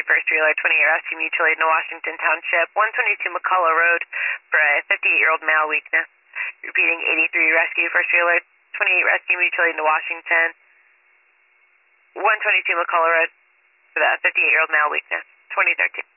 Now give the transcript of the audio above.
First Reload, 28 Rescue Mutual Aid in Washington Township, 122 McCullough Road for a 58-year-old male weakness. Repeating, 83 Rescue First Reload, 28 Rescue Mutual Aid in Washington, 122 McCullough Road for the 58-year-old male weakness, 2013.